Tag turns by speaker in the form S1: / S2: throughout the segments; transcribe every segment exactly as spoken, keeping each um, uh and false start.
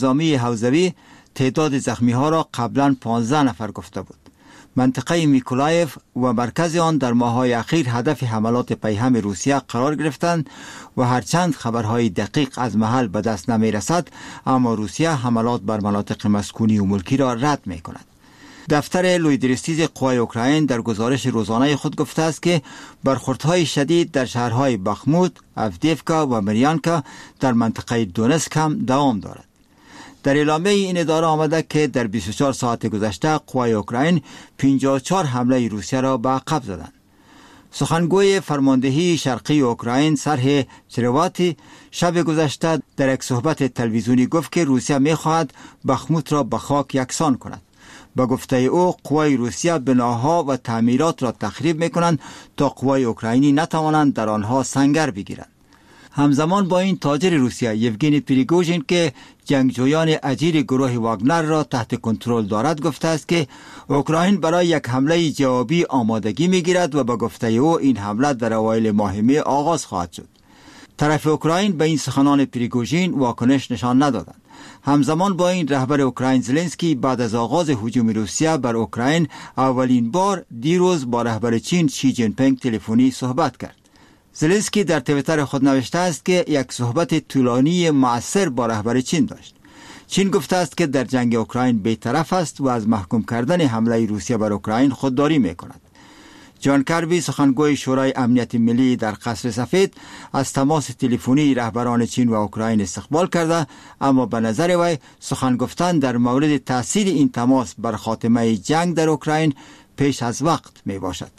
S1: نظامی حوزوی تعداد زخمی ها را قبلا پانزده نفر گفته بود. منطقه میکولایف و مرکز آن در ماه‌های اخیر هدف حملات پیهم روسیه قرار گرفتند و هرچند خبرهای دقیق از محل به دست نمی رسد، اما روسیه حملات بر مناطق مسکونی و ملکی را رد می کند. دفتر لویدرستیز قوای اوکراین در گزارش روزانه خود گفته است که برخوردهای شدید در شهرهای بخموت، افدیفکا و مریانکا در منطقه دونسک هم دوام دارد. در اعلامیه این اداره آمده که در بیست و چهار ساعت گذشته قوای اوکراین پنجاه و چهار حمله روسیه را به عقب زدند. سخنگوی فرماندهی شرقی اوکراین سرهی چرواتی شب گذشته در یک صحبت تلویزیونی گفت که روسیه می‌خواهد بخموت را به خاک یکسان کند. با گفته او قوای روسیه بناها و تعمیرات را تخریب می‌کنند تا قوای اوکراینی نتوانند در آنها سنگر بگیرند. همزمان با این تاجر روسیه یوگنی پریگوژین که جنگجویان اجیر گروه واگنر را تحت کنترل دارد گفته است که اوکراین برای یک حمله جوابی آمادگی می‌گیرد و با گفته او این حمله در اوایل ماه می آغاز خواهد شد. طرف اوکراین به این سخنان پریگوژین واکنش نشان ندادند. همزمان با این رهبر اوکراین زلنسکی بعد از آغاز هجوم روسیه بر اوکراین اولین بار دیروز با رهبر چین شی جین پینگ تلفنی صحبت کرد. زلنسکی در توییتر خود نوشته است که یک صحبت طولانی مؤثر با رهبر چین داشت. چین گفته است که در جنگ اوکراین بی‌طرف است و از محکوم کردن حمله روسیه بر اوکراین خودداری می‌کند. جان کربی سخنگوی شورای امنیت ملی در قصر سفید از تماس تلفنی رهبران چین و اوکراین استقبال کرده، اما به نظر وی سخن گفتن در مورد تاثیر این تماس بر خاتمه جنگ در اوکراین پیش از وقت میباشد.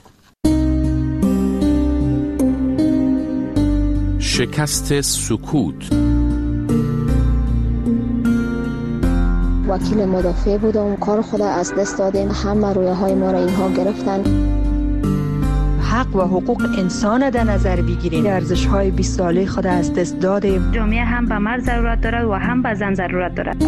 S2: شکست سکوت.
S3: وکیل مدافع بودم، کار خود از دست دادیم، همه رویه های ما را اینها گرفتن.
S4: حق و حقوق انسان در نظر بگیریم. ارزش های بیست ساله خود از دست دادیم.
S5: جامعه هم به مرد ضرورت دارد و هم به زن ضرورت دارد.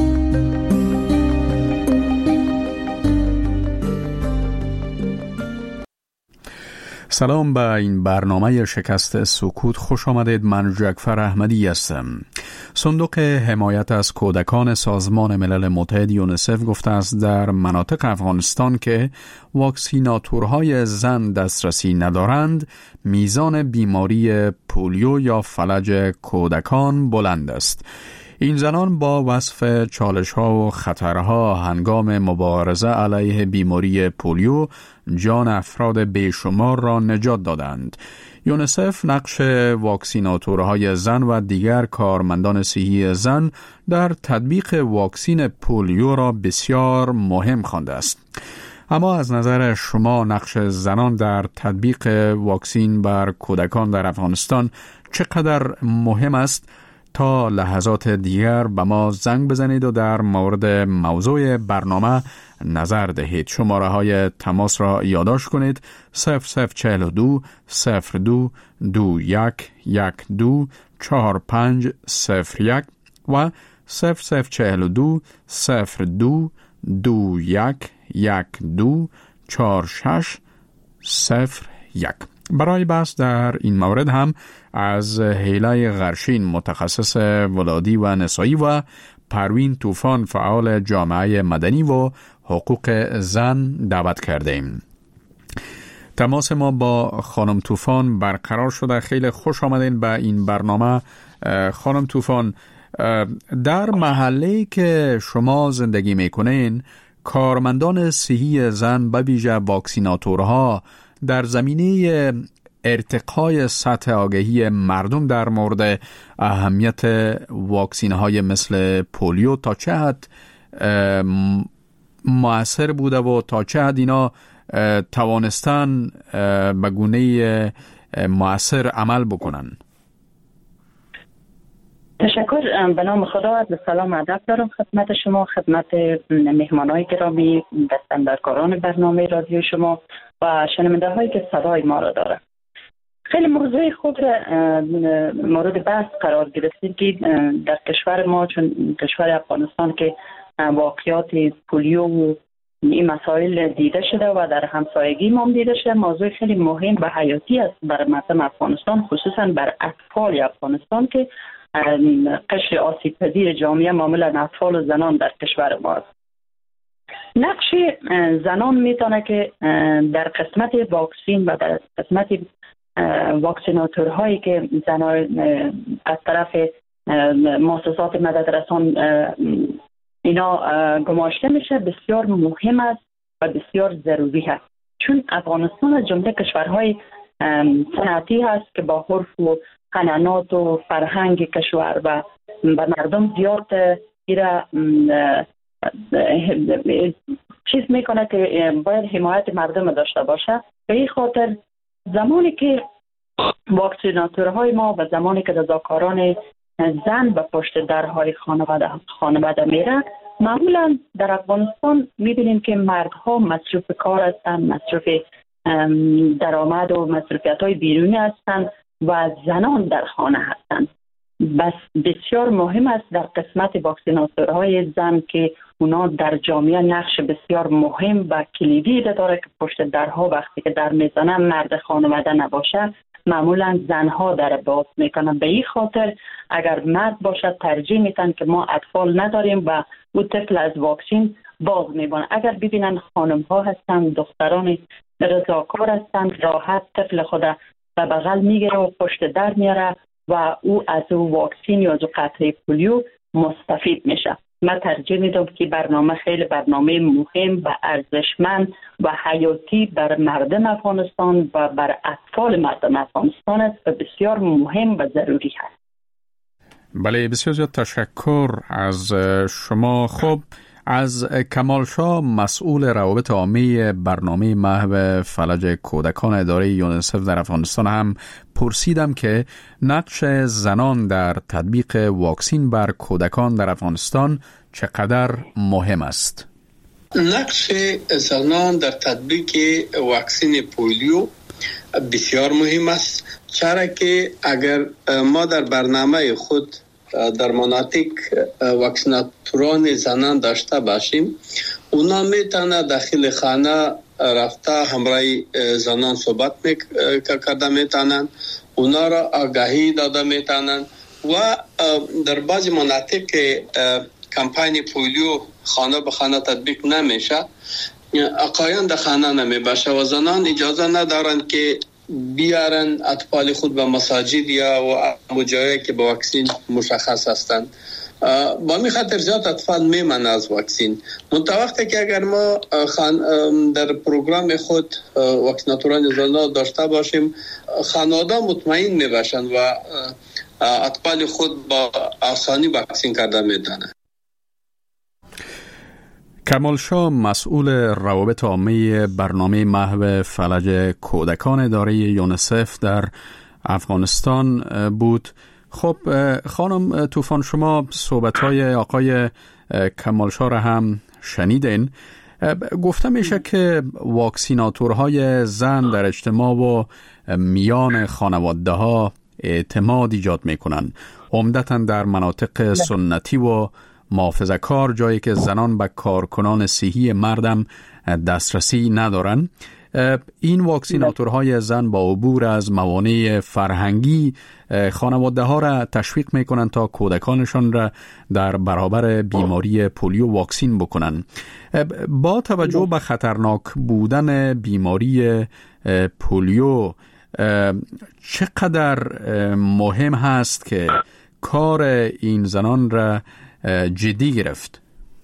S2: سلام به این برنامه شکست سکوت خوش آمدید. من جعفر احمدی هستم. صندوق حمایت از کودکان سازمان ملل متحد یونیسف گفته است در مناطق افغانستان که واکسیناتورهای زن دسترسی ندارند، میزان بیماری پولیو یا فلج کودکان بلند است. این زنان با وصف چالش‌ها و خطرها هنگام مبارزه علیه بیماری پولیو جان افراد بیشمار را نجات دادند. یونیسف نقش واکسیناتورهای زن و دیگر کارمندان صحی زن در تطبیق واکسین پولیو را بسیار مهم خوانده است. اما از نظر شما نقش زنان در تطبیق واکسین بر کودکان در افغانستان چقدر مهم است؟ تا لحظات دیگر به ما زنگ بزنید و در مورد موضوع برنامه نظر دهید. شماره های تماس را یادداشت کنید: صفر صفر چهل و دو صفر دو دو یک یک دو چهار پنج صفر یک و صفر صفر چهل و دو صفر دو دو یک یک دو چهار شش صفر یک. برای بحث در این مورد هم از هیله غرشین متخصص ولادی و نسایی و پروین طوفان فعال جامعه مدنی و حقوق زن دعوت کردیم. تماس ما با خانم طوفان برقرار شده. خیلی خوش آمدین به این برنامه. خانم طوفان، در محله که شما زندگی میکنین کارمندان صحی زن به ویژه واکسیناتورها در زمینه ارتقای سطح آگاهی مردم در مورد اهمیت واکسین های مثل پولیو تا چه حد مؤثر بوده و تا چه حد اینا توانستن به گونه مؤثر عمل بکنن؟
S6: تشکر. به نام خدا، عرض سلام و ادب دارم خدمت شما، خدمت مهمانای گرامی، دستاندرکاران برنامه رادیو شما و شنونده هایی که صدای ما را دارند. خیلی موضوع خوب مورد بحث قرار گرفتید که در کشور ما، چون کشور افغانستان که واقعیات پولیو و این مسائل دیده شده و در همسایگی ما دیده شده، موضوع خیلی مهم و حیاتی است برای مردم افغانستان، خصوصا بر اطفال افغانستان که قشر آسیب پذیر جامعه معمولا اطفال و زنان در کشور ما است. نقش زنان میتونه که در قسمت واکسین و در قسمت واکسیناتورهایی که زنان از طرف مؤسسات مددرسان اینا گماشته میشه بسیار مهم است و بسیار ضروری هست، چون افغانستان از جمله کشورهای صنعتی هست که با عرف و قناعات و فرهنگ کشور و به مردم زیاد ایرا چیز میکنه که باید حمایت مردم داشته باشه. به این خاطر زمانی که واکسیناتورهای ما و زمانی که رضاکاران زن به پشت درهای خانواده خانواده میره، معمولا در افغانستان میبینیم که مردها مصروف کار هستند، مصروف درآمد و مصروفیت های بیرونی هستند و زنان در خانه هستند. بس بسیار مهم است در قسمت واکسیناتورهای زن که اونا در جامعه نقش بسیار مهم و کلیدی داره که پشت درها وقتی که در میزنن مرد خانواده نباشه، معمولا زنها در باز میکنن. به این خاطر اگر مرد باشه ترجیح میتن که ما اطفال نداریم و او طفل از واکسین باز میبانه. اگر ببینن خانم ها هستن، دختران رضاکار هستن، راحت طفل خود به بغل میگیره و پشت در میاره و او از او واکسین یا از او قطره پولیو مستفید میشه. من ترجیح میدم که برنامه خیلی برنامه مهم و ارزشمند و حیاتی بر مردم افغانستان و بر اطفال مردم افغانستان است و بسیار مهم و ضروری هست.
S2: بله، بسیار زیاد تشکر از شما. خب از کمال شاه مسئول روابط عامه برنامه محو فلج کودکان اداره یونیسف در افغانستان هم پرسیدم که نقش زنان در تطبیق واکسین بر کودکان در افغانستان چقدر مهم است.
S7: نقش زنان در تطبیق واکسین پولیو بسیار مهم است، چرا که اگر ما در برنامه خود در مناطق واکسیناتوران زنان داشته باشیم، اونا میتونه داخل خانه رفته همراه زنان صحبت کرده میتونن، اونا را آگاهی داده میتونن و در بعضی مناطق کمپین پولیو خانه به خانه تطبیق نمیشه، آقایان در خانه نمیباشه و زنان اجازه ندارن که بیارن اطفال خود به مساجد یا و جایی که با واکسین مشخص هستند. با می خاطر زیاد اطفال میمانند از واکسین. منطقه که اگر ما در پروگرام خود واکسیناتوران زنان داشته باشیم، خانواده مطمئن میباشند و اطفال خود با آسانی واکسین کرده میتونند.
S2: کمال شاه مسئول روابط عامه برنامه محو فلج کودکان اداره یونیسف در افغانستان بود. خب خانم طوفان، شما صحبت‌های آقای کمال شاه را هم شنیدین. گفته میشه که واکسیناتورهای زن در اجتماع و میان خانواده‌ها اعتماد ایجاد میکنن، عمدتاً در مناطق سنتی و محافظه کار، جایی که زنان به کارکنان صحی مردم دسترسی ندارن. این واکسیناتورهای زن با عبور از موانع فرهنگی خانواده ها را تشویق میکنن تا کودکانشان را در برابر بیماری پولیو واکسین بکنن. با توجه به خطرناک بودن بیماری پولیو، چقدر مهم هست که کار این زنان را جدی گرفت؟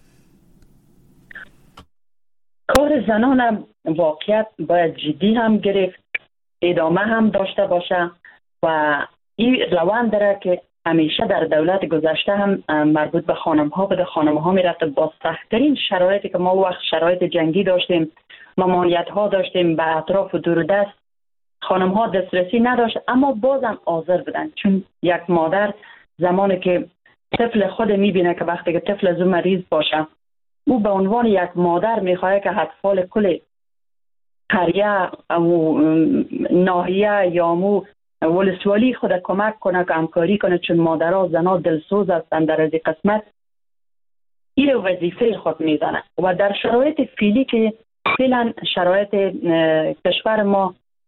S6: کار زنان هم واقعیت باید جدی هم گرفت، ادامه هم داشته باشه و این روند داره که همیشه در دولت گذشته هم مربوط به خانم ها و خانم ها می رفت. با سخت‌ترین شرایطی که ما وقت شرایط جنگی داشتیم، ممانعت ها داشتیم، به اطراف و دوردست خانم ها دسترسی نداشت، اما بازم حاضر بودن، چون یک مادر زمانی که طفل خود میبینه که وقتی که طفل از مریض باشه، او به عنوان یک مادر میخواه که اطفال کل قریه و ناحیه یا مو ولسوالی خود کمک کنه که همکاری کنه، چون مادرها زنها دلسوز هستند در از قسمت این وظیفه خود میزنه. و در شرایط فعلی که فعلا شرایط کشور ما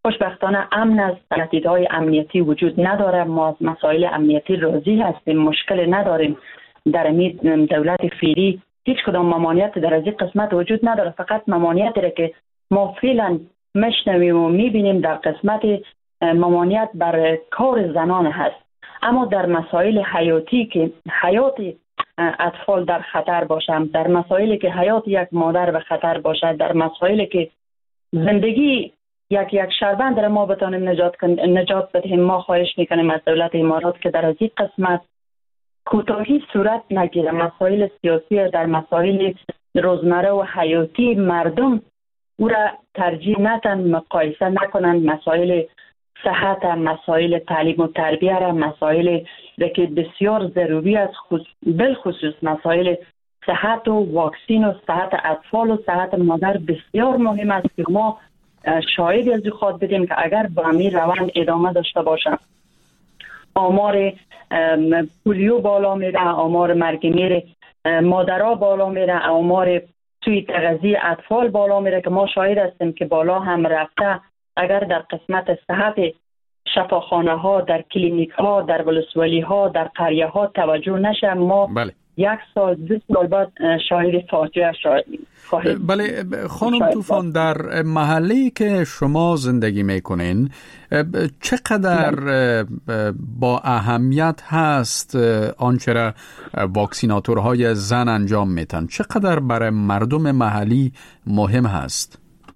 S6: خوشبختانه امن است، تهدیدهای امنیتی وجود نداره. ما از مسائل امنیتی راضی هستیم، مشکل نداریم. در این دولت فعلی هیچ کدام ممانعت در از این قسمت وجود نداره. فقط ممانعتی را که ما فعلا میشنویم و میبینیم در قسمت ممانعت بر کار زنان هست. اما در مسائل حیاتی که حیات اطفال در خطر باشند، در مسائلی که حیات یک مادر به خطر باشد، در مسائلی که زندگی یک یک شهروند را ما بتانیم نجات نجات بدهیم، ما خواهش میکنیم از دولت امارات که در از این قسمت کوتاهی صورت نگیره. مسائل سیاسی در مسائل روزمره و حیاتی مردم او را ترجیح ندن، مقایسه نکنند. مسائل صحت، مسائل تعلیم و تربیه را، مسائل که بسیار ضروری است، بالخصوص مسائل صحت و واکسین و صحت اطفال و صحت مادر بسیار مهم است که ما شاهدی از خود بدیم که اگر با همین روند ادامه داشته باشند آمار پولیو بالا میره، آمار مرگ میر مادرها بالا میره، آمار سوی تغذیه اطفال بالا میره که ما شاهد هستیم که بالا هم رفته. اگر در قسمت صحت شفاخانه ها، در کلینیک ها، در ولسوالی ها، در قریه ها توجه نشه، ما بله. یک سال دو سال بعد شاهد فاجعه شاهد خواهیم.
S2: بله خانم طوفان، در محله‌ای که شما زندگی میکنین چقدر با اهمیت هست آنچه را واکسیناتورهای زن انجام میتن؟ چقدر برای مردم محلی مهم هست؟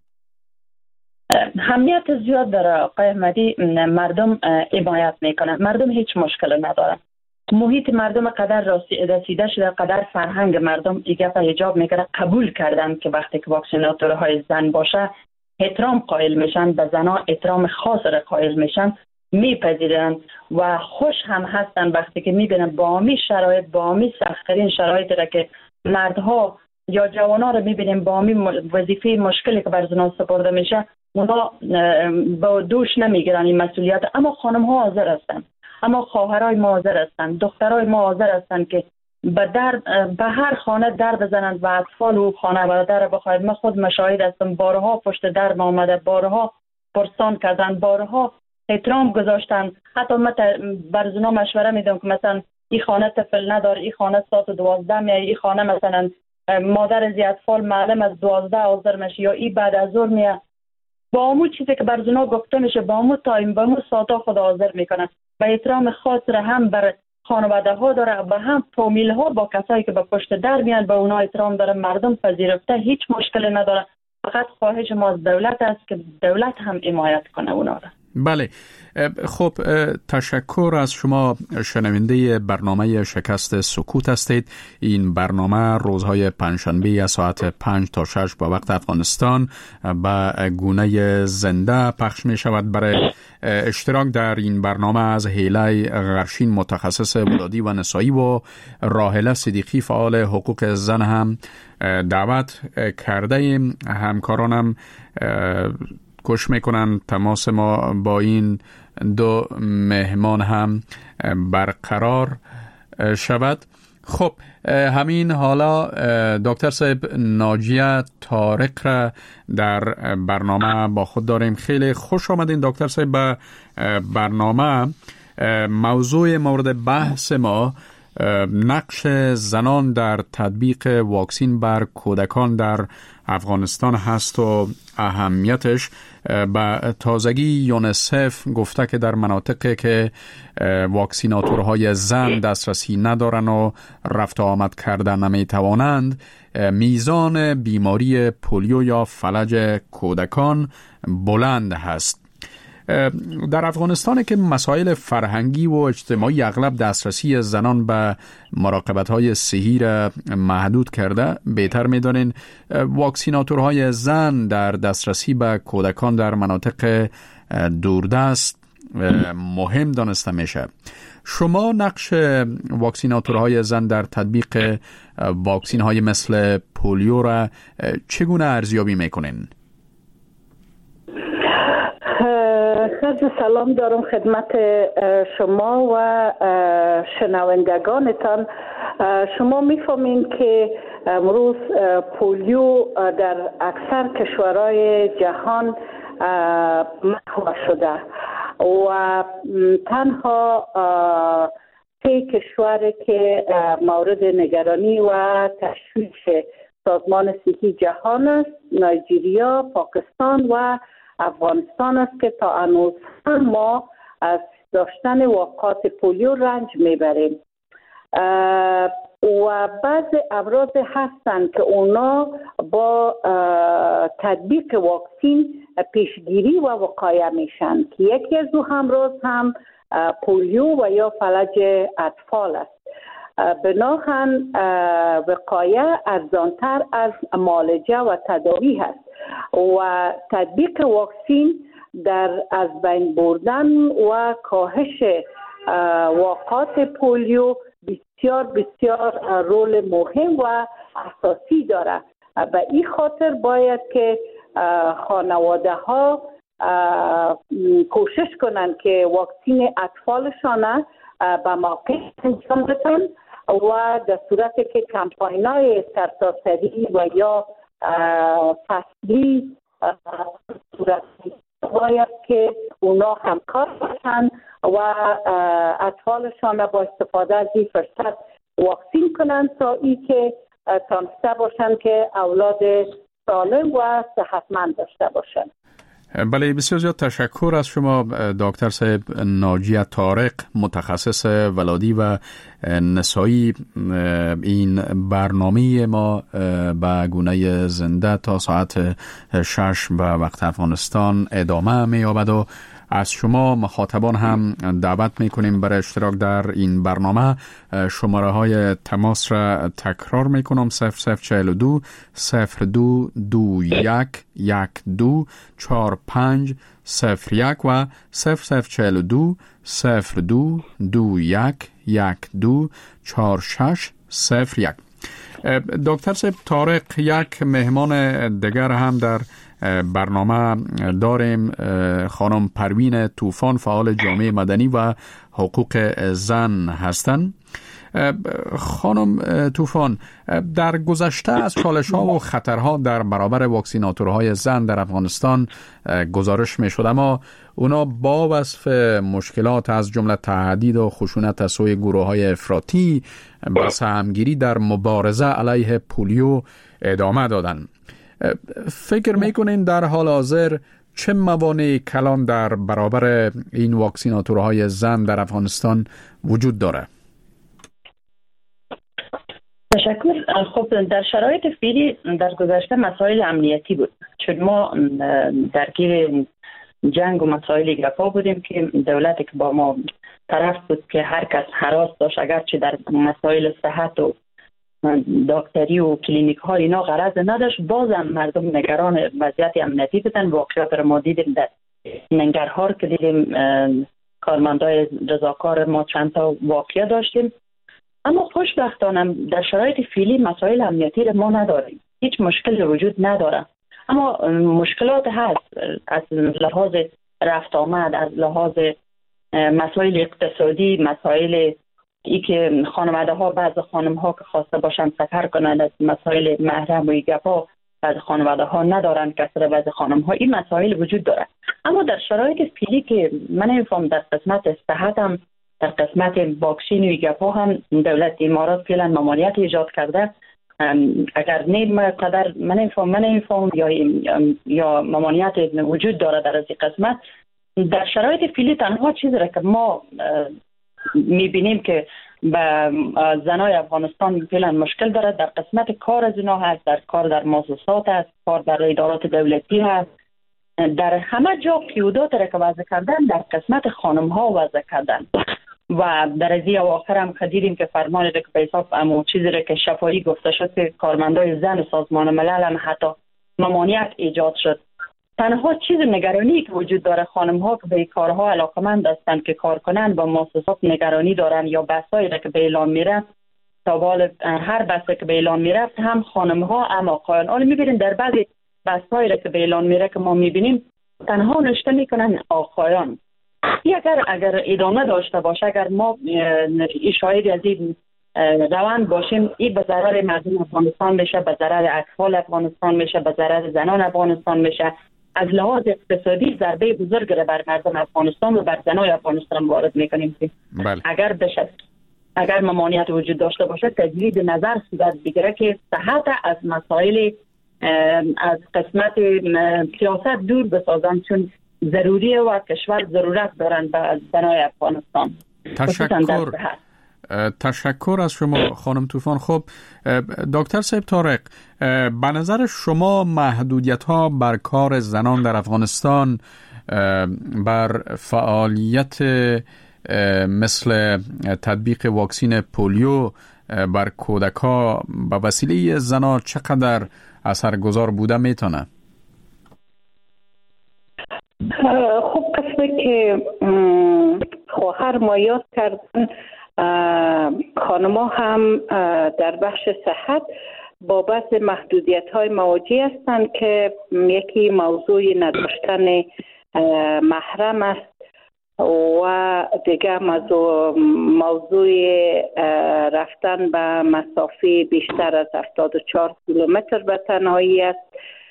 S6: اهمیت زیاد داره آقای احمدی. مردم حمایت میکنن، مردم هیچ مشکل نداره. محیط مردم قدر رسیده شده، قدر فرهنگ مردم ایگه به حجاب میکنه، قبول کردن که وقتی که واکسیناتورهای زن باشه احترام قائل میشن، به زنها احترام خاص را قائل میشن، میپذیرن و خوش هم هستن وقتی که میبینن با همی شرایط، با همی سخت‌ترین شرایطی را که مردها یا جوانان را میبینیم با همی وظیفه مشکلی که بر زنان سپرده میشه اونا با دوش نمیگیرن این مسئولیت. اما خانم ها حاضر هستن، اما خواهرای ما حاضر هستن، دخترای ما حاضر هستن که به در به هر خانه در بزنند و اطفال و خانه برادر بخواید. من خود مشاهد هستم، بارها پشت در ما آمده، بارها پرسان کردن، بارها احترام گذاشتن. حتی من بر زنا مشوره میدم که مثلا این خانه طفل نداره، این خانه ساعت دوازده میاد، این خانه مثلا مادر از اطفال معلم از دوازده حاضر میشه یا این بعد از ظهر میاد. با همون چیزی که بر زنا گفته میشه با همون تایم با همون ساعتا خود حاضر میکنن. به احترام خاص را هم بر خانواده ها داره و هم فامیل ها با کسایی که به پشت در میان به اونا احترام داره. مردم پذیرفته، هیچ مشکل نداره. فقط خواهش ما از دولت است که دولت هم حمایت کنه اونا را.
S2: بله خب تشکر از شما. شنونده برنامه شکست سکوت هستید. این برنامه روزهای پنجشنبه از ساعت پنج تا شش با وقت افغانستان به گونه زنده پخش می شود. برای اشتراک در این برنامه از هیله غرشین متخصص ولادی و نسایی و راحله صدیقی فعال حقوق زن هم دعوت کرده ایم. همکارانم کوشش میکنن تماس ما با این دو مهمان هم برقرار شود. خب همین حالا دکتر صاحب ناجیه طارق را در برنامه با خود داریم. خیلی خوش آمدین دکتر صاحب به برنامه. موضوع مورد بحث ما نقش زنان در تطبیق واکسین بر کودکان در افغانستان هست و اهمیتش. به تازگی یونیسف گفته که در مناطقی که واکسیناتورهای زن دسترسی ندارن و رفت آمد کردن نمیتوانند، میزان بیماری پولیو یا فلج کودکان بلند هست. در افغانستان که مسائل فرهنگی و اجتماعی اغلب دسترسی زنان به مراقبت‌های صحی را محدود کرده، بهتر می‌دانین واکسیناتورهای زن در دسترسی به کودکان در مناطق دوردست مهم دانسته میشه. شما نقش واکسیناتورهای زن در تطبیق واکسین‌های مثل پولیو را چگونه ارزیابی می‌کنین؟
S8: خیلی سلام دارم خدمت شما و شنوندگانتان. شما میفهمین که امروز پولیو در اکثر کشورهای جهان محو شده و تنها سه کشور که مورد نگرانی و تشویش سازمان صحی جهان است، نایجریا، پاکستان و افغانستان است که تا هنوز هم ما از داشتن واقعات پولیو رنج میبریم و بعض امراض هستند که اونا با تطبیق واکسین پیشگیری و وقایه میشن که یکی از دو امراض هم پولیو و یا فلج اطفال است. بناهن وقایه ارزانتر از معالجه و تداوی هست و تطبیق واکسین در از بین بردن و کاهش واقعات پولیو بسیار بسیار رول مهم و اساسی داره. به این خاطر باید که خانواده ها کوشش کنند که واکسین اطفالشان به موقع انجام بدن و در صورتی که کمپاین های سرتاسری و یا فصلی صورتی باید که اونا همکار باشن و اطفالشان با استفاده از این فرصت واکسین کنند تا ای که تانسته باشن که اولاد سالم و صحتمند داشته باشن.
S2: بله، بسیار زیاد تشکر از شما دکتر صاحب ناجیه طارق، متخصص ولادی و نسایی. این برنامه ما به گونه زنده تا ساعت شش به وقت افغانستان ادامه می‌یابد و از شما مخاطبان هم دعوت میکنیم برای اشتراک در این برنامه. شماره های تماس را تکرار میکنم: صفر صفر چهل و دو صفر دو دو یک یک دو چهار پنج صفر یک و صفر صفر چهل و دو صفر دو دو یک یک دو چهار شش صفر یک. دکتر صاحب طارق، یک مهمان دیگر هم در برنامه داریم. خانم پروین طوفان، فعال جامعه مدنی و حقوق زن هستند. خانم طوفان، در گذشته از چالش‌ها و خطرها در برابر واکسیناتورهای زن در افغانستان گزارش می‌شد، اما اونا با وصف مشکلات از جمله تهدید و خشونت از سوی گروه‌های افراطی با سهمگیری در مبارزه علیه پولیو ادامه دادند. فکر میکنین در حال حاضر چه موانع کلان در برابر این واکسیناتورهای زن در افغانستان وجود داره؟
S6: تشکر. خب در شرایط فعلی در گذشته مسائل امنیتی بود، چون ما درگیر جنگ و مسائل گپا بودیم که دولتی که با ما طرف بود که هر کس هراس داشت، اگرچه در مسائل صحت و دکتری و کلینیک ها اینا غرض نداشت، بازم مردم نگران وضعیت امنیتی بودن. واقعیت را ما دیدیم در ننگرهار که دیدیم کارمندای رضاکار ما چند تا واقعه داشتیم. اما خوشبختانه در شرایط فعلی مسائل امنیتی را ما نداریم، هیچ مشکل وجود نداره. اما مشکلات هست از لحاظ رفت آمد، از لحاظ مسائل اقتصادی، مسائل ای که خانواده ها، بعض خانم ها که خواسته باشن سفر کنند، از مسائل محرم و گپا بعض خانواده ها ندارن، کسر بعض خانم ها، این مسائل وجود داره. اما در شرایط فعلی که من نمیفهم در قسمت صحت هم، در قسمت واکسین و گپا هم دولت امارات فعلا ممانعت ایجاد کرده. اگر نیم قدر من نمیفهم من نمیفهم یا یا ممانعت وجود داره در از قسمت. در شرایط فعلی تنها چیزی را که ما میبینیم که به زنای افغانستان فعلا مشکل داره در قسمت کار از اینا هست، در کار در مؤسسات هست، کار در ادارات دولتی هست، در همه جا قیودات را که وضع کردن در قسمت خانم ها وضع کردن. و در از این اواخر هم دیدیم که فرمان را که به حساب امو چیزی را که شفاهی گفته شد که کارمندای زن سازمان ملل هم حتی ممانعت ایجاد شد. تنها چیز نگرانی که وجود داره، خانم ها که به کارها علاقمند هستند که کار کنن با مؤسسات نگرانی دارن یا بحثایی که به اعلان میره، تا بال هر بحثی که به اعلان میره هم خانم ها هم آقایان. حالا میبینیم در بعضی بحثایی که به اعلان میره که ما میبینیم تنها نشته میکنن آقایان. اگر اگر ادامه داشته باشه، اگر ما شاهد از این روند باشیم، این به ضرر مردم افغانستان میشه، به ضرر اطفال افغانستان میشه، به ضرر زنان افغانستان میشه. از لحاظ اقتصادی ضربه بزرگ را بر مردم افغانستان و بر زنای افغانستان وارد میکنیم.
S2: بله.
S6: اگر بشه اگر ممانعت وجود داشته باشه تجدید نظر صورت بگیره که صحت از مسائل از قسمت سیاست دور بسازن، چون ضروریه و کشور ضرورت دارن به زنای افغانستان.
S2: تشکر تشکر از شما خانم طوفان. خب دکتر صاحب طارق، به نظر شما محدودیت ها بر کار زنان در افغانستان بر فعالیت مثل تطبیق واکسین پولیو بر کودک‌ها به وسیله زنان چقدر اثرگذار بوده میتونه؟
S8: خب قسمه که خواهر ما یاد کردن، خانما هم در بخش صحت با بعض محدودیت های مواجه هستند که یکی موضوع نداشتن محرم است و دیگه موضوع, موضوع رفتن به مسافه بیشتر از هفتاد و چهار کیلومتر به تنهایی است.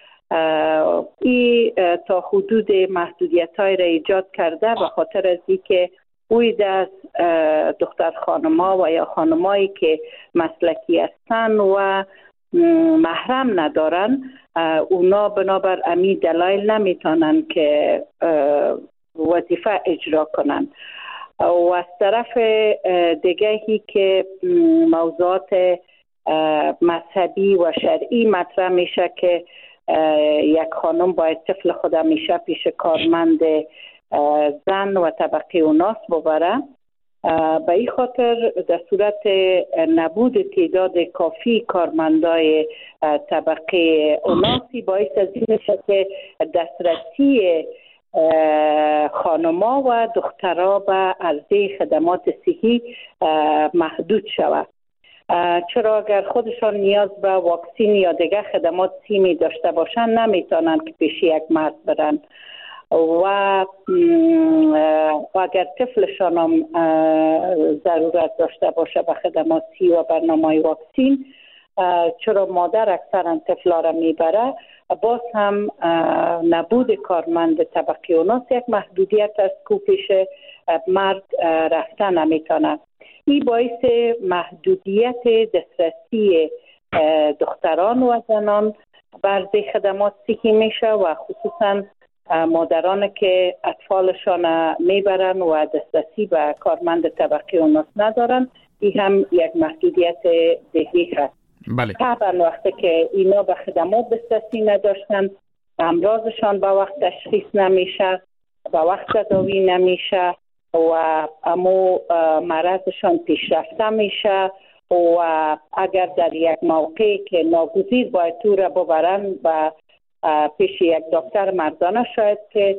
S8: این تا حدود محدودیت های را ایجاد کرده به خاطر از اینکه اوید از دختر خانما و یا خانمایی که مسلکی هستن و محرم ندارن، اونا بنابر امی دلایل نمیتونن که وظیفه اجرا کنن. و از طرف دیگهی که موضوعات مذهبی و شرعی مطرح میشه که یک خانم باید طفل خود میشه پیش کارمند زن و طبقه اوناس ببره. به این خاطر در صورت نبود تعداد کافی کارمندای طبقه اوناسی باعث از این میشه که دسترسی خانما و دخترها به عرضه خدمات صحی محدود شود. چرا اگر خودشان نیاز به واکسین یا دیگه خدمات صحی داشته باشن نمیتونن که پیش یک مرد برن و اگر طفلشان هم ضرورت داشته باشه به خدمات صحی و برنامه واکسین، چرا مادر اکثرا طفلا را میبره، باز هم نبود کارمند طبقه اوناس یک محدودیت است که پیش مرد رفتن نمیتونه. این باعث محدودیت دسترسی دختران و زنان بر خدمات صحی میشه و خصوصا مادران که اطفالشان میبرن و دسترسی به کارمند طبقه اوناس ندارن، این هم یک محدودیت ذهنی هست.
S2: بله.
S8: طبعا وقتی که اینا به خدمات دسترسی نداشتن، امراضشان به وقت تشخیص نمیشه، به وقت تداوی نمیشه و امو مرضشان پیشرفته میشه و اگر در یک موقعی که ناگزیر باید تو را ببرن و پیش یک دکتر مردانه، شاید که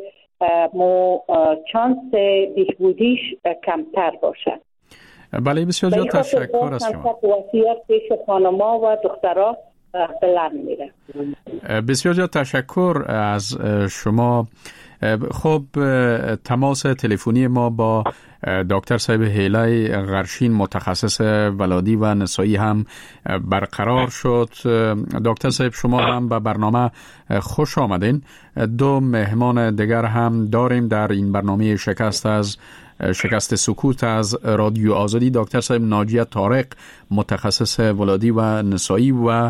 S8: مو چانس بهبودیش کمتر باشه.
S2: بله بسیار زیاد تشکر از شما.
S8: وصیت پیش خانما و دخترها بلند میره.
S2: بسیار زیاد تشکر از شما. خب تماس تلفنی ما با دکتر صاحب هیلای غرشین متخصص ولادی و نسایی هم برقرار شد. دکتر صاحب شما هم به برنامه خوش آمدین. دو مهمان دیگر هم داریم در این برنامه شکست از شکست سکوت از رادیو آزادی. دکتر صاحب ناجیه طارق متخصص ولادی و نسایی و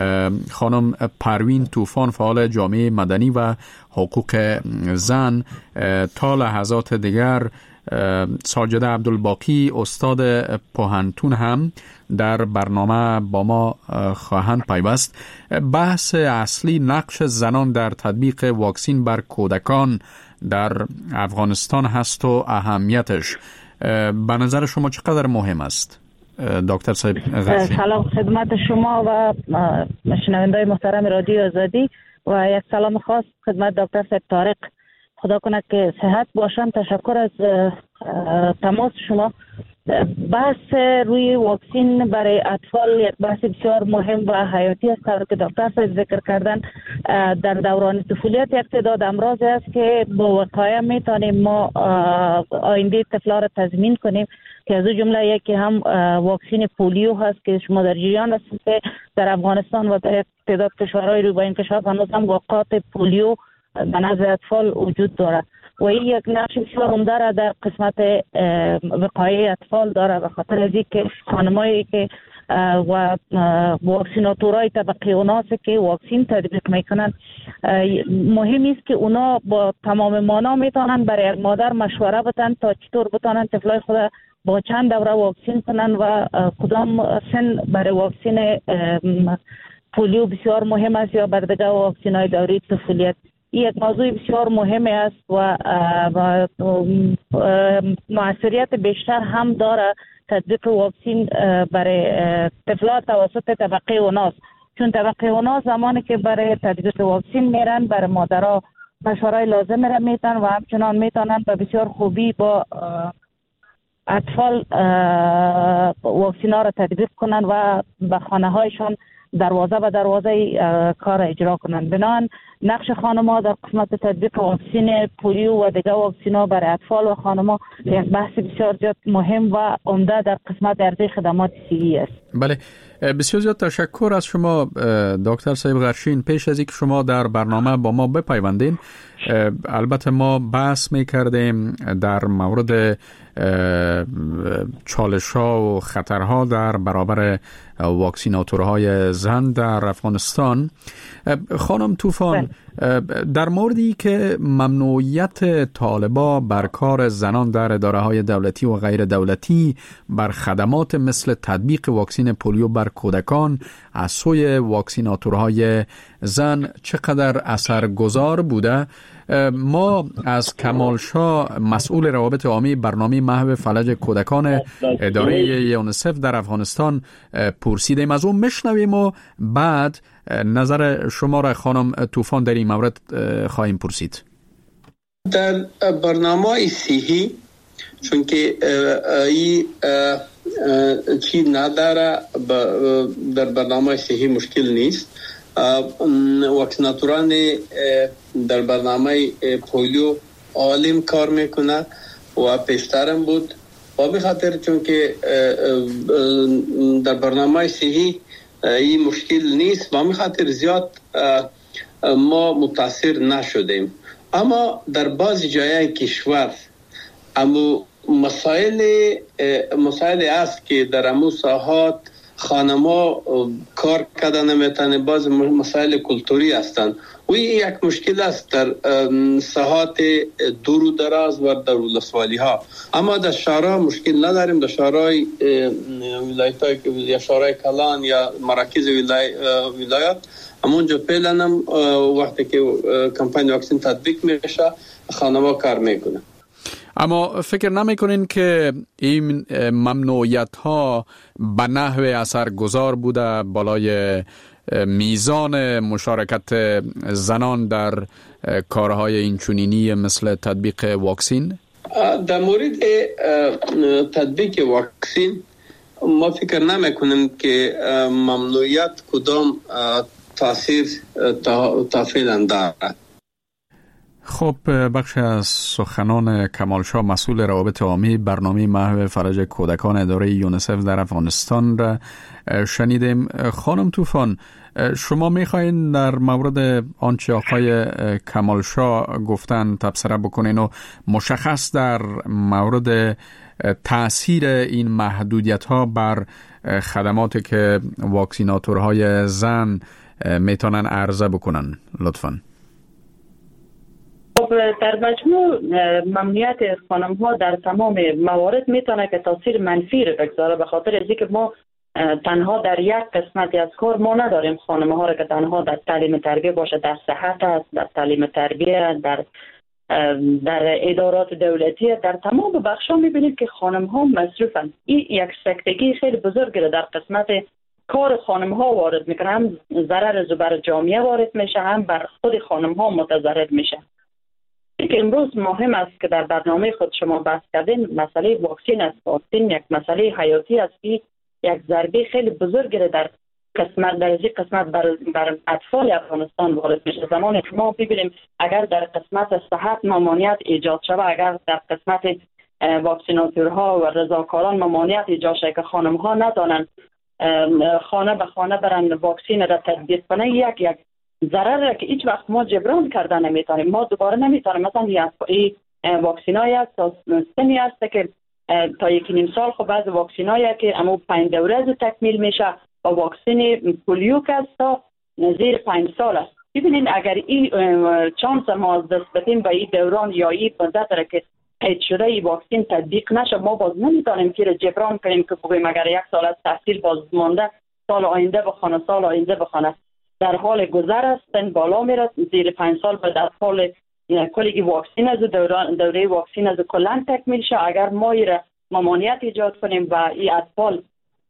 S2: خانم پروین طوفان فعال جامعه مدنی و حقوق زن. تا لحظات دیگر ساجده عبدالباقی استاد پوهنتون هم در برنامه با ما خواهند پیوست. بحث اصلی نقش زنان در تطبیق واکسین بر کودکان در افغانستان هست و اهمیتش به نظر شما چقدر مهم است دکتر صاحب غرشین؟
S9: سلام خدمت شما و شنونده‌های محترم رادیو آزادی و یک سلام خاص خدمت دکتر صاحب طارق. خدا کنه که صحت باشن. تشکر از تماس شما. بحث روی واکسین برای اطفال یک بحث بسیار مهم و حیاتی است که دکتر صاحب ذکر کردن. در دوران طفولیت یک تعداد امراض است که با وقایع میتونیم ما آینده طفلا را تضمین کنیم که از اون جمله یکی هم واکسین پولیو هست که شما در جریان هستید که در افغانستان و در تعداد کشورهای روی با این کشور هنوز هم واقعات پولیو در نزد اطفال وجود داره و این یک نقش بسیار عمده را در قسمت وقایع اطفال داره، به خاطر از اینکه خانمایی که و واکسیناتورهای طبقه اوناس که واکسین تطبیق میکنن، مهم است که اونا با تمام مانا میتونن برای یک مادر مشوره بدن تا چطور بتونن طفلای خود با چند دوره واکسین کنن و کدام سن برای واکسین پولیو بسیار مهم است یا بر دیگر واکسین های دوره طفولیت. این یک موضوع بسیار مهم است و موثریت بیشتر هم داره تطبیق واکسین برای طفلات توسط طبقه اوناس، چون طبقه اوناس زمانی که برای تطبیق واکسین میرن برای مادرها مشوره‌های لازم را میتن و همچنان میتونن به بسیار خوبی با اطفال واکسین ها را تطبیق کنن و به خانه هایشان دروازه به دروازه کار اجرا کنن. بنابراین نقش خانم‌ها در قسمت تطبیق واکسین پولیو و دیگر واکسین ها برای اطفال و خانم‌ها یک بحث بسیار زیاد مهم و عمده در قسمت عرضه خدمات صحی است.
S2: بله، بسیار زیاد تشکر از شما دکتر صاحب غرشین. پیش از اینکه شما در برنامه با ما بپیوندین، البته ما بحث می‌کردیم در مورد چالش‌ها و خطرها در برابر واکسیناتورهای زن در افغانستان. خانم طوفان، در موردی که ممنوعیت طالبا بر کار زنان در اداره‌های دولتی و غیر دولتی بر خدمات مثل تطبیق واکسین پولیو بر کودکان از سوی واکسیناتورهای زن چقدر اثرگذار بوده، ما از کمال شاه مسئول روابط عامی برنامه محو فلج کودکان اداره یونیسف در افغانستان پرسیدیم. از اون میشنویم و بعد نظر شما را خانم طوفان در این مورد خواهیم پرسید.
S7: در برنامه صحی چون که این چی نداره در برنامه صحی مشکل نیست. واکسیناتوران در برنامه پولیو عالم کار میکنه و پیشترم بود و به خاطر چون که در برنامه صحی این مشکل نیست و به خاطر زیاد ما متاثر نشدیم. اما در بعضی جای کشور اما مسائل مسائل است که در امو ساحات خانما کار کردن نمیتونه، باز مسائل کلتوری هستند و این یک مشکل است در ساحات دور و دراز و در ولسوالی ها. اما در شهرها مشکل نداریم. در شهرهای ولایت های یا شهرهای کلان یا مراکز ولایت همونجا فعلا هم وقتی که کمپین واکسین تطبیق میشه خانما کار میکنه.
S2: اما فکر نمیکنین که این ممنوعیت ها به نحو اثرگذار بوده بالای میزان مشارکت زنان در کارهای اینچنینی مثل تطبیق واکسین؟
S7: در مورد تطبیق واکسین ما فکر نمیکنیم که ممنوعیت کدام تاثیر تا فعلا دارد.
S2: خب، بخش از سخنان کمال شاه مسئول روابط عامی برنامه محو فلج کودکان اداره یونیسف در افغانستان را شنیدیم. خانم طوفان، شما میخواین در مورد آنچه آقای کمال شاه گفتن تبصره بکنین و مشخص در مورد تأثیر این محدودیت ها بر خدماتی که واکسیناتورهای زن میتونن عرضه بکنن لطفاً.
S6: در مجموع ممنوعیت خانم ها در تمام موارد میتونه که تاثیر منفی رو بگذاره، به خاطر از اینکه ما تنها در یک قسمتی از کار ما نداریم خانم ها رو که تنها در تعلیم تربیه باشه، در صحت است، در تعلیم تربیه، در در ادارات دولتی، در تمام بخش ها میبینیم که خانم ها مصروفن. این یک سکتگی خیلی بزرگی رو در قسمت کار خانم ها وارد میکنه، هم ضرر بر جامعه وارد میشه، هم بر خود خانم ها متضرر میشه. که امروز مهم است که در برنامه خود شما بحث کردین مسئله واکسین است. واکسین یک مسئله حیاتی است که یک ضربه خیلی بزرگی در قسمت در این قسمت بر, بر اطفال افغانستان وارد میشه. زمانی که ما ببینیم اگر در قسمت صحت ممانعت ایجاد شود، اگر در قسمت واکسیناتورها و رضاکاران ممانعت ایجاد شود که خانم ها ندانند خانه به خانه برن واکسین را تطبیق کنه، یک یک ضرر را که هیچ وقت ما جبران کردن نمیتونیم، ما دوباره نمیتونیم. مثلا این واکسینای است سنی هست که تا یک نیم سال خب بعض واکسینایی که اما پنج دوره از تکمیل میشه و واکسین پولیو که است تا زیر پنج سال است. ببینید اگر این چانس ما از دست بدیم به این دوران یا این مدت را که قید شده این واکسین تطبیق نشه، ما باز نمیتونیم که جبران کنیم که بگوییم اگر یک سال از تحصیل باز مانده سال آینده بخونه سال آینده بخونه. در حال گذر است، سن بالا میره، زیر پنج سال به در حال کلی واکسین از دوران دوره واکسین از کلان تکمیل شه. اگر ما را ممانعت ایجاد کنیم و این اطفال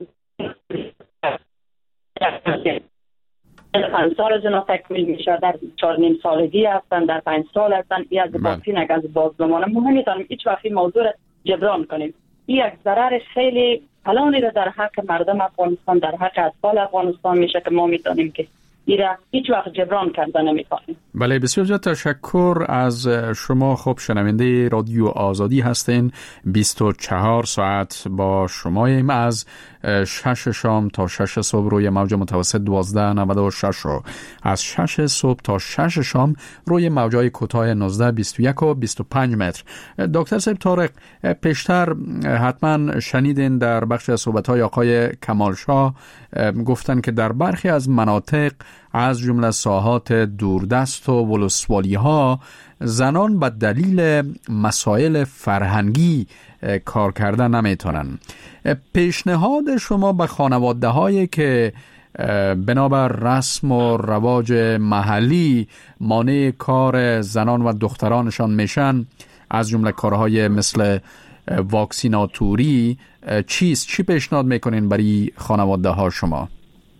S6: در پنج سال از اینا تکمیل میشه، در چهار نیم سالگی هستن، در پنج سال هستن، این از واکسین اگر از باز بمانه ما نمیتونیم هیچ وقت این موضوع را جبران کنیم. این یک ضرر خیلی کلانی را در حق مردم افغانستان، در حق اطفال افغانستان میشه که ما میتونیم که ایره هیچ وقت جبران کردن نمی‌کنیم.
S2: بله، بسیار زیاد تشکر از شما. خب شنونده رادیو آزادی هستین. بیست و چهار ساعت با شماییم از شش شام تا شش صبح روی موج متوسط دوازده نود و شش و از شش صبح تا شش شام روی موجای کوتاه نوزده بیست و یک و بیست و پنج متر. دکتر صاحب طارق، پیشتر حتما شنیدین در بخش از صحبت‌های آقای کمال شاه گفتن که در برخی از مناطق از جمله ساحات دوردست و ولسوالی ها زنان به دلیل مسائل فرهنگی کار کردن نمیتونن. پیشنهاد شما به خانواده هایی که بنابر رسم و رواج محلی مانع کار زنان و دخترانشان میشن، از جمله کارهای مثل واکسیناتوری، چیست؟ چی پیشنهاد میکنین برای خانواده ها شما؟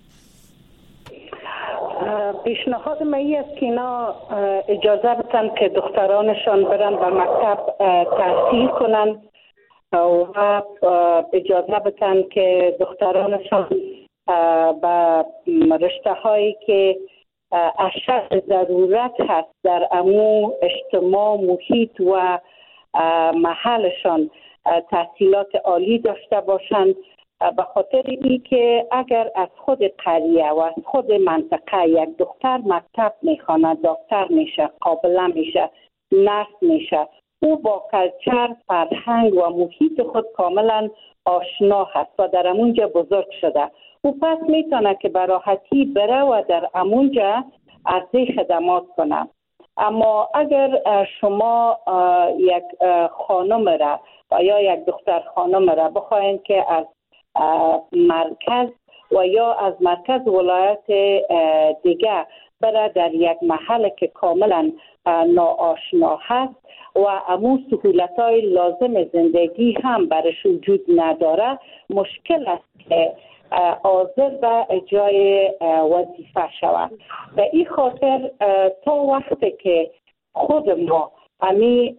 S8: پیشنهاد من این است که اینا اجازه بدن که دخترانشان برن به مکتب تحصیل کنن و اجازه بدن که دخترانشان به رشته هایی که اشد ضرورت هست در امو اجتماع، محیط و محلشان تحصیلات عالی داشته باشند، به خاطر این که اگر از خود قریه و از خود منطقه یک دختر مکتب میخواند، دکتر میشه، قابله میشه، نرس میشه، او با کلچر، فرهنگ و محیط خود کاملا آشنا هست و در امونجا بزرگ شده. او پس میتونه که به راحتی بره و در امونجا عرضه خدمات کنه. اما اگر شما یک خانم را و یا یک دختر خانم را بخواین که از مرکز و یا از مرکز ولایت دیگه برای در یک محل که کاملا ناآشنا هست و امو سهولت‌های لازم زندگی هم برش وجود نداره، مشکل است که حاضر به اجرای وظیفه شود. به این خاطر تا وقتی که خود ما امی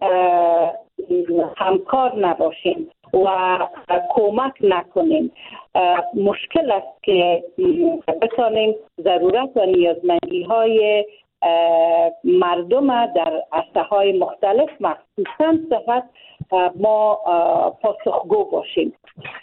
S8: همکار نباشیم و کمک نکنیم، مشکل است که بتانیم ضرورت و نیازمندی های مردم در عرصه های مختلف مخصوصا صحت ما پاسخگو باشیم.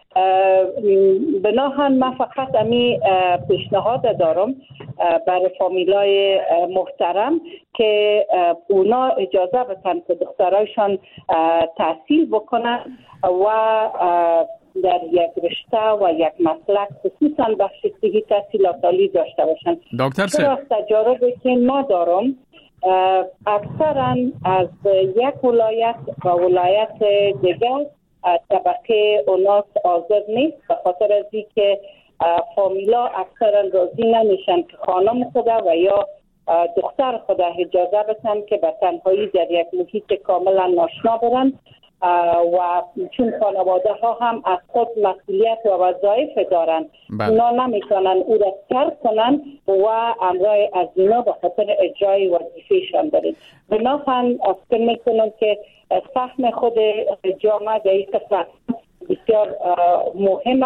S8: بناهن من فقط امی پیشنهاد دارم برای فامیلای محترم که اونا اجازه بدن که دخترایشان تحصیل بکنن و در یک رشته و یک مسلک خصوصا بخش صحی تحصیلات عالی داشته باشن.
S2: دکتر سه
S8: تجاربی که ما دارم اکثرا از یک ولایت و ولایت دیگر طبقه اوناس حاضر نیست، به خاطر از اینکه فامیلا اکثرا راضی نمیشن که خانم خدا و یا دختر خدا اجازه بدن که به تنهایی در یک محیط کاملا ناشنا برن و چون خانواده ها هم از خود مسئولیت و وظایف دارن، اونا نمیتونن او را ترک کنن و امرای از اینا به خاطر اجرای وظیفه‌شان دارن. بنابراین فکر میکنم که فهم خود جامعه در این قسمت بسیار مهم است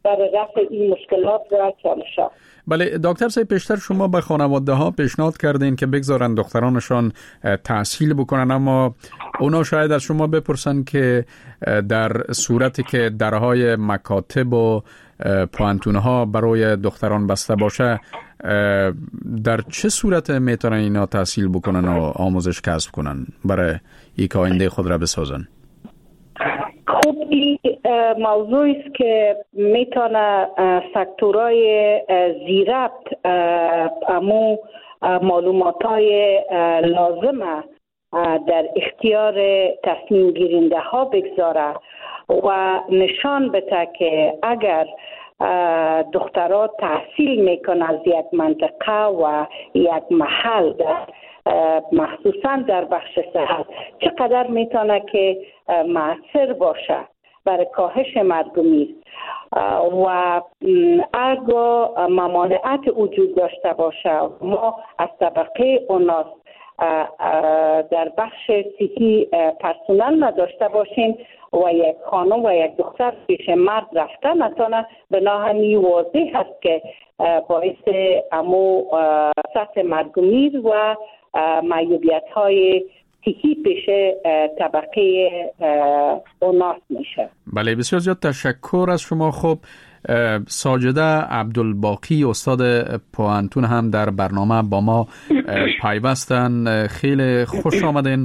S8: برای رفع این مشکلات و چالش‌ها.
S2: بله دکتر صاحب، پیشتر شما به خانواده ها پیشنهاد کردین که بگذارن دخترانشان تحصیل بکنن، اما اونا شاید از شما بپرسن که در صورتی که درهای مکاتب و پوانتون‌ها برای دختران بسته باشه در چه صورت میتونن اینا تحصیل بکنن و آموزش کسب کنن برای یک آینده خود را بسازن؟
S8: خب این موضوعی است که میتونه فاکتورهای زیربط امو معلومات‌های لازمه در اختیار تصمیم گیرنده ها بگذاره و نشان بده که اگر دخترها تحصیل میکنه از یک منطقه و یک محل مخصوصا در بخش صحت چقدر میتونه که مؤثر باشه برای کاهش مرگ و میر و اگر ممانعت وجود داشته باشه ما از طبقه اوناس در بخش صحی پرسنل نداشته باشیم و یک خانم و یک دختر پیش مرد رفته نتونه بناهمی واضح هست که باعث امو سطح مرگ و میر و معیوبیت های صحی پیش طبقه اوناس میشه.
S2: بله بسیار زیاد تشکر از شما. خب ساجده عبدالباقی استاد پوانتون هم در برنامه با ما پیوستن. خیلی خوش آمدین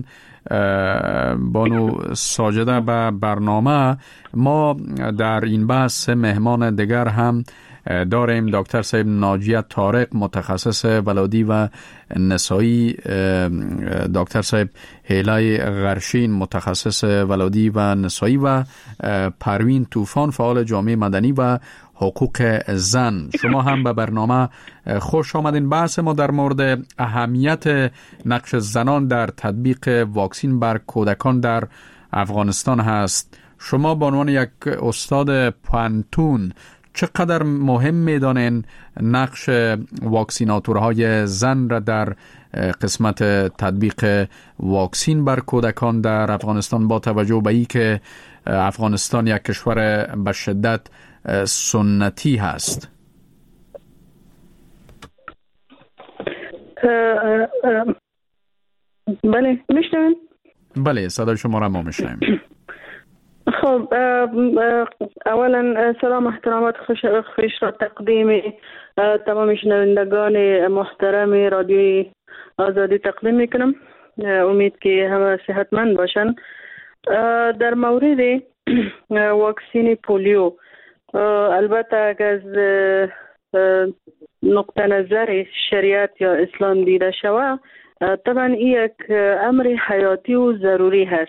S2: بانو ساجده به برنامه. ما در این بحث مهمان دیگر هم داریم. دکتر صاحب ناجیه طارق متخصص ولادی و نسایی، دکتر صاحب هیلای غرشین متخصص ولادی و نسایی و پروین طوفان فعال جامعه مدنی و حقوق زن. شما هم به برنامه خوش آمدین. بحث ما در مورد اهمیت نقش زنان در تطبیق واکسین بر کودکان در افغانستان هست. شما به عنوان یک استاد پوانتون چقدر مهم می‌دانین نقش واکسیناتورهای زن را در قسمت تطبیق واکسین بر کودکان در افغانستان، با توجه به اینکه افغانستان یک کشور به شدت سنتی هست؟
S10: بله میشنوین؟
S2: بله صدای شما را ما میشنویم.
S10: خب اولا سلام احترامات خوش را تقدیم تمام شنوندگان محترم رادیوی آزادی تقدیم میکنم. امید که همه صحتمند باشن. در مورد واکسین پولیو البته اگر از نقطه نظر شریعت یا اسلام دیده شود طبعا این یک امر حیاتی و ضروری هست.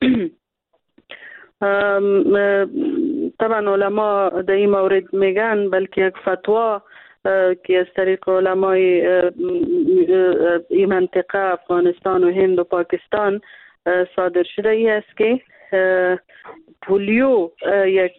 S10: طبعا علما در این مورد میگن بلکه یک فتوا که از طریق علمای این منطقه افغانستان و هند و پاکستان صادر شده ای است که پولیو یک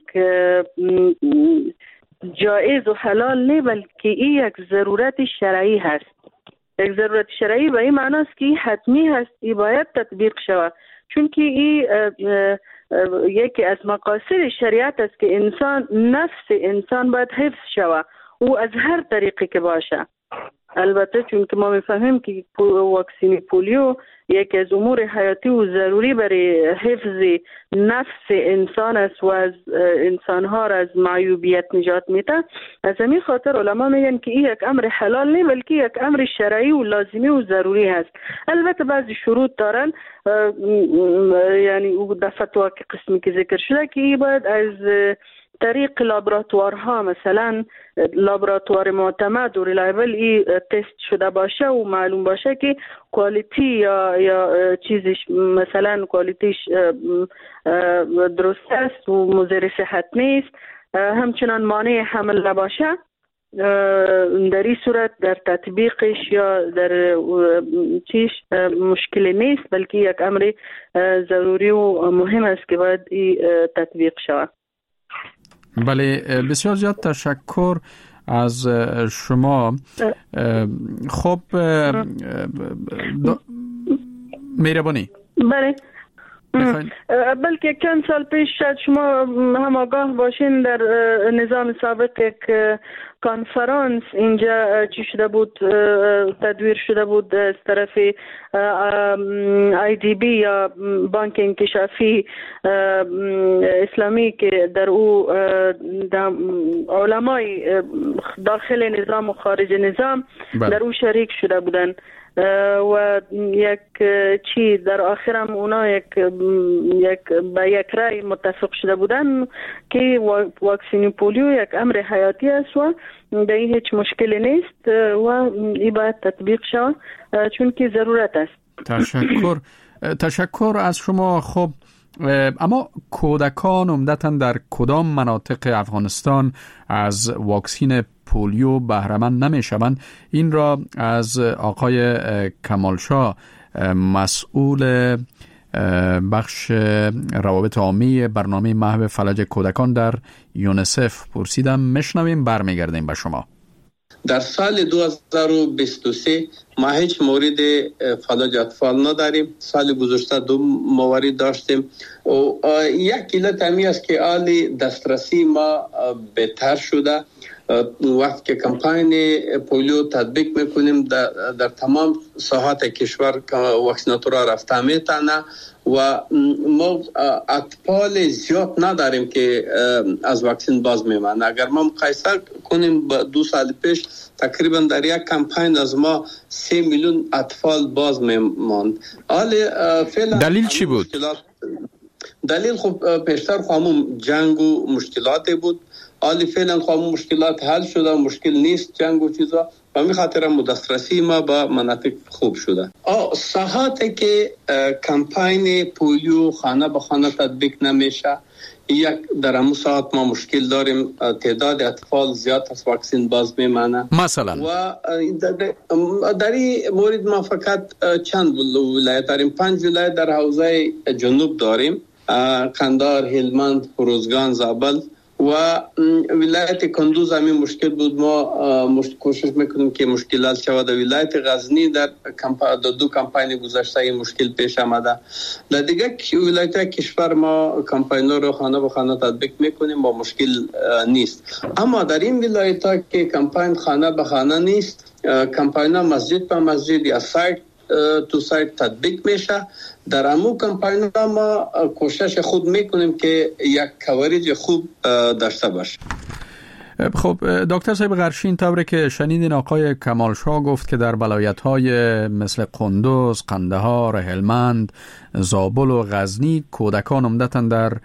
S10: جایز و حلال نه بلکه این یک ضرورت شرعی هست. یک ضرورت شرعی به این معنی است که حتمی هست، این باید تطبیق شود، چون که این یکی از مقاصد شریعت است که انسان نفس انسان باید حفظ شود او از هر طریقی که باشه. البته چون که ما میفهمیم که واکسین پولیو یکی از امور حیاتی و ضروری برای حفظ نفس انسان است و از انسانها را از معیوبیت نجات میده. از همین خاطر علما میگن که این یک امر حلال نه بلکه یک امر شرعی و لازمی و ضروری هست. البته بعضی شروط دارن، یعنی او در فتوا که قسمی که ذکر شده که این باید از طریق لابراتوارها، مثلا لابراتوار معتمد و ریلایبل ای تست شده باشه و معلوم باشه که کوالیتی یا یا چیزش مثلا کوالیتیش درست است و مضر صحت نیست، همچنان مانع حمل نباشه، در این صورت در تطبیقش یا در چیش مشکلی نیست بلکه یک امر ضروری و مهم است که باید این تطبیق شود.
S2: بله بسیار زیاد تشکر از شما. خب مهربانی.
S10: بله بلکه چند سال پیش شاید شما هم آگاه باشین در نظام سابق یک کنفرانس اینجا چی شده بود، تدویر شده بود از طرف آی دی بی یا بانک انکشافی اسلامی که در او علمای داخل نظام و خارج نظام بله. در او شریک شده بودن و یک چی در آخرم اونا یک یک با یک رای متفق شده بودن که واکسین پولیو یک امر حیاتی است و در این هیچ مشکلی نیست و این باید تطبیق شود چون که ضرورت است.
S2: تشکر تشکر از شما. خب اما کودکان عمدتاً در کدام مناطق افغانستان از واکسین پولیو بهره‌مند نمی‌شوند؟ این را از آقای کمالشاه مسئول بخش روابط عامی برنامه محو فلج کودکان در یونسف پرسیدم. میشنویم برمیگردیم به شما.
S7: در سال دو هزار و بیست و سه ما هیچ مورد فلج اطفال نداریم. سال گذشته دو موارد داشتیم و یک علت همی است که حال دسترسی ما بهتر شده. وقت که کمپاین پولیو تطبیق میکنیم در, در تمام ساحات کشور واکسیناتورها رفته میتونه و ما اطفال زیاد نداریم که از واکسین باز میمانه. اگر ما مقایسه کنیم با دو سال پیش تقریبا در یک کمپاین از ما سه میلیون اطفال باز میماند.
S2: دلیل چی بود؟
S7: دلیل خب پیشتر خامون جنگ و مشکلاتی بود. حالی فعلا خامون مشکلات حل شده، مشکل نیست جنگ و چیزا و می خاطر دسترسی ما با مناطق خوب شده. آه ساحاتی که کمپاین پولیو خانه به خانه تطبیق نمیشه، یک در همون ساعت ما مشکل داریم، تعداد اطفال زیاد از واکسین باز میمانه
S2: مثلا
S7: و در این مورد ما فقط چند ولایت داریم، پنج ولایت در حوزه جنوب داریم، قندهار، هلمند، روزگان، زابل و ولایت کندوز همین مشکل بود. ما کوشش میکنیم که مشکلات شود. ولایت غزنی در دو کمپاین گذشته این مشکل پیش آمده. در دیگه ولایت کشور ما کمپاین رو خانه به خانه تطبیق میکنیم با مشکل نیست. اما در این ولایت ها که کمپاین خانه به خانه نیست، کمپاین مسجد به مسجد یا سایت تو سایت تطبیق میشه. در امو کمپاین ما کوشش خود میکنیم که یک کوریج خوب داشته باشه.
S2: خب دکتر صاحب غرشین، طوری که شنیدین آقای کمالشاه گفت که در ولایت‌های مثل قندوز، قندهار، هلمند، زابل و غزنی کودکان عمدتاً در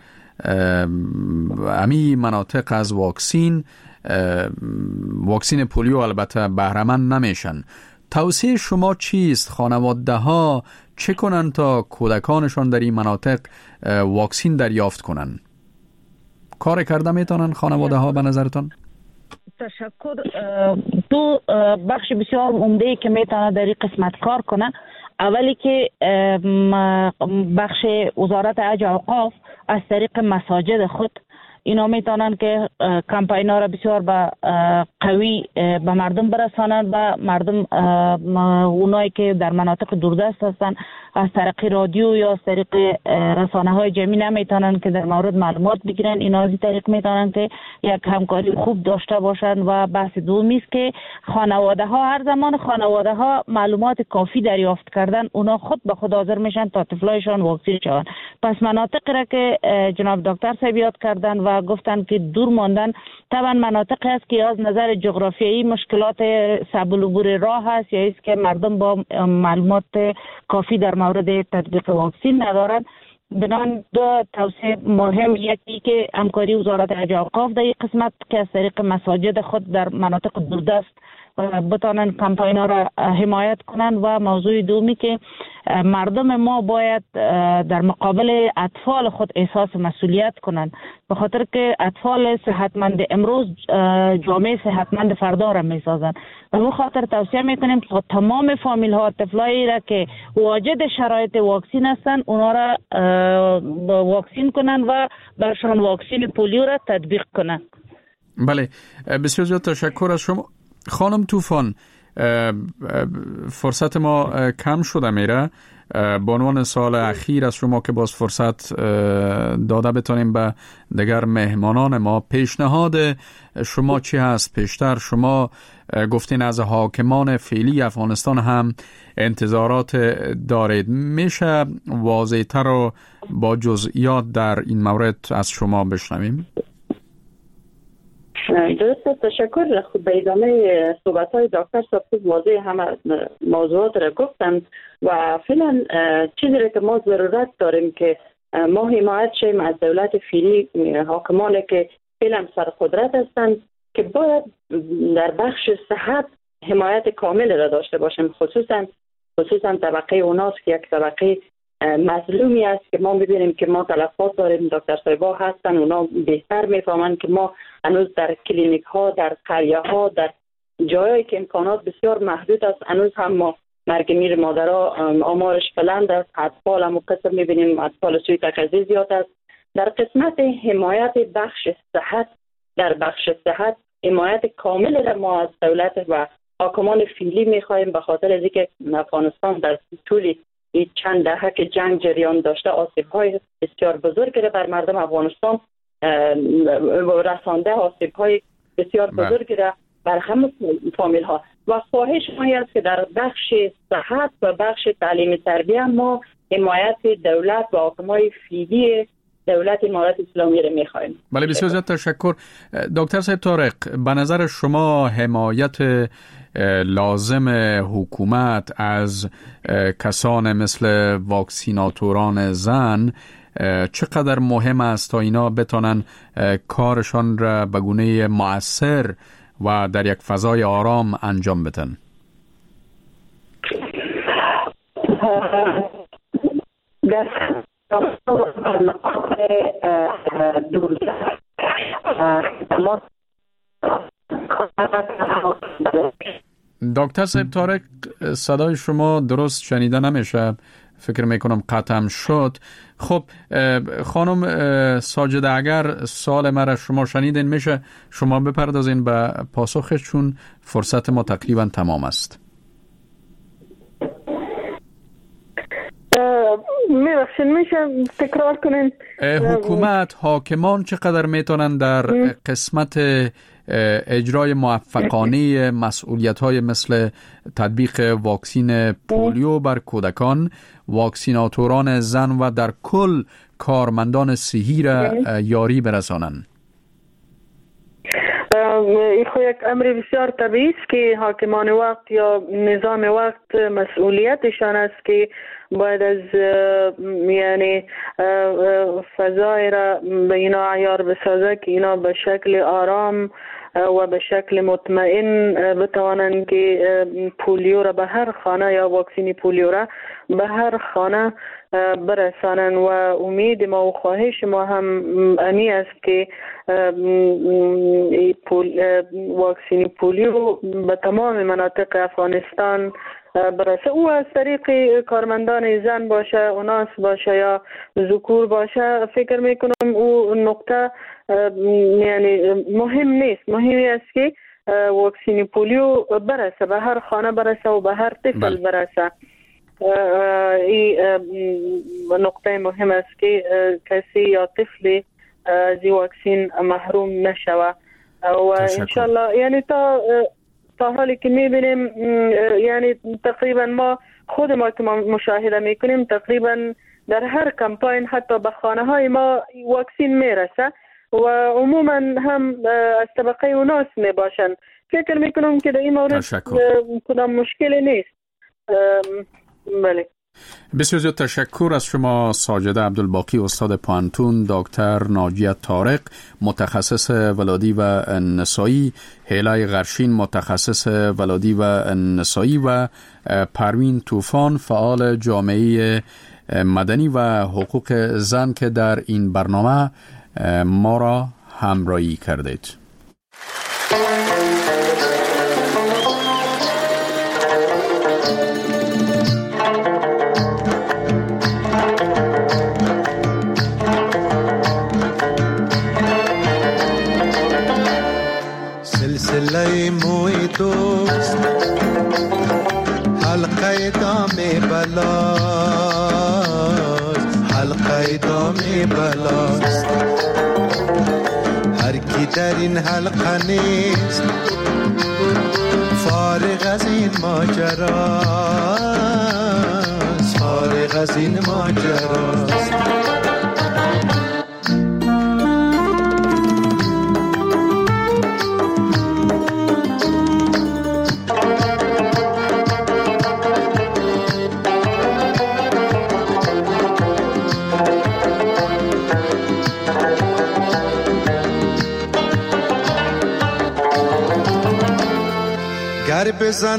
S2: امی مناطق از واکسین واکسین پولیو البته بهره‌مند نمیشن. توصیه شما چیست؟ خانواده ها چه کنن تا کودکانشان در این مناطق واکسین دریافت کنن؟ کار کرده میتونن خانواده ها به نظرتان؟
S9: تشکر. دو بخش بسیار عمده که میتونه در این قسمت کار کنه. اولی که بخش وزارت حج و اوقاف از طریق مساجد خود اینا میتونن که کمپاین ها را بسیار با قوی به مردم برسانن و مردم اونایی که در مناطق دوردست هستن از طریق رادیو یا از طریق رسانه های جمعی نمیتونن که در مورد معلومات بگیرن. اینا از این طریق میتونن که یک همکاری خوب داشته باشن. و بحث دومی است که خانواده ها هر زمان خانواده ها معلومات کافی دریافت کردن، اونا خود به خود حاضر میشن تا طفلایشان واکسین شون. پس مناطقی را که جناب دکتر صاحب یاد کردن و گفتن که دور ماندن، طبعا مناطقی است که از نظر جغرافیایی مشکلات صعب العبور راه هست یا است که مردم با معلومات کافی در مورد تطبیق واکسین ندارند. بنابراین دو توصیه مهم، یکی که همکاری وزارت حج و اوقاف در این قسمت که از طریق مساجد خود در مناطق دوردست بتانن کمپاین ها را حمایت کنن، و موضوع دومی که مردم ما باید در مقابل اطفال خود احساس مسئولیت کنن، به خاطر که اطفال صحتمند امروز جامعه صحتمند فردا را میسازن. و به خاطر توصیه میکنیم که تمام فامیل ها طفلایی را که واجد شرایط واکسین هستن اونا را واکسین کنن و برشان واکسین پولیو را تطبیق کنن.
S2: بله، بسیار زیاد تشکر از شما خانم طوفان. فرصت ما کم شده میره. به عنوان سال اخیر از شما که باز فرصت داده بتونیم به دیگر مهمانان ما، پیشنهاد شما چی هست؟ پیشتر شما گفتین از حاکمان فعلی افغانستان هم انتظارات دارید، میشه واضح‌تر و با جزئیات در این مورد از شما بشنویم؟
S6: درسته، تشکر. خب به ادامه صحبت های دکتر صاحب واضح همه موضوعات را گفتند و فعلا چیزی را که ما ضرورت داریم که ما حمایت شیم از دولت فعلی، حاکمانی که فعلا سرقدرت هستند که باید در بخش صحت حمایت کامل را داشته باشیم، خصوصا خصوصا طبقه اوناس که یک طبقه مظلومی است که ما می‌بینیم که ما تلفات داریم. دکتر صاحبا هستن، اونا بهتر میفهمند که ما هنوز در کلینیک ها، در قریه ها، در جایی که امکانات بسیار محدود است، هنوز هم ما مرگ میر مادرها آمارش بلند است. اطفال هم قسم می‌بینیم اطفال سوی تغذیه زیاد است. در قسمت حمایت بخش صحت، در بخش صحت حمایت کامل را ما از دولت و حاکمان فعلی می‌خواهیم، به خاطر از اینکه افغانستان در طول این چند دهه که جنگ جریان داشته آسیب‌های بسیار بزرگی را بر مردم افغانستان رسانده، آسیب‌های بسیار بزرگی را بر همه فامیل‌ها و خواهش ما است که در بخش صحت و بخش تعلیم تربیت ما حمایت دولت و حاکمای فعلی دولت امارات اسلامی را می‌خواهیم.
S2: بله، بسیار زیاد تشکر. دکتر صاحب طارق، به نظر شما حمایت لازم حکومت از کسان مثل واکسیناتوران زن چقدر مهم است تا اینا بتونن کارشان را به گونه مؤثر و در یک فضای آرام انجام بدن؟ دکتر صاحب طارق، صدای شما درست شنیده نمیشه، فکر میکنم قطعم شد. خب خانم ساجده، اگر سوال مرا شما شنیدین میشه شما بپردازین به پاسخش، چون فرصت ما تقریبا تمام است.
S10: میبخشین میشه تکرار کنین؟
S2: حکومت، حاکمان چقدر میتونن در قسمت اجرای موفقانه مسئولیت‌های مثل تطبیق واکسین پولیو بر کودکان، واکسیناتوران زن و در کل کارمندان صحی را یاری برسانند؟
S10: این خو یک امر بسیار طبیعی است که حاکمان وقت یا نظام وقت مسئولیتشان است که باید از یعنی فضای را به اینا عیار بسازه که اینا به شکل آرام و به شکل مطمئن بتوانند که پولیو را به هر خانه یا واکسین پولیو را به هر خانه برسانند و امید ما و خواهش ما هم امی است که واکسین پولیو به تمام مناطق افغانستان برسه، او از طریق کارمندان زن باشه، اوناس باشه یا ذکور باشه. فکر میکنم او نقطه یعنی مهم نیست، مهمی است که واکسین پولیو برسه، به هر خانه برسه و به هر طفل برسه. این نقطه مهم است که کسی یا طفلی از این واکسین محروم نشوه و انشالله یعنی تا تا حالی که میبینیم یعنی تقریبا ما خود ما که ما مشاهده میکنیم تقریبا در هر کمپاین حتی به خانه های ما واکسین میرسه و عموما هم از طبقه اوناس میباشن. فکر میکنم که در این مورد کدام مشکلی نیست. بله،
S2: بسیار زیاد تشکر از شما ساجده عبدالباقی، استاد پانتون، دکتر ناجیه طارق متخصص ولادی و نسایی، هیلای غرشین متخصص ولادی و نسایی و پروین طوفان فعال جامعه مدنی و حقوق زن که در این برنامه ما را همراهی کردید.
S11: سلسله موی دوست بلاست، حلقه دام بلاست. هر کی در این حلقه نیست فارغ از این ماجراست، فارغ از این ماجراست. گر بزن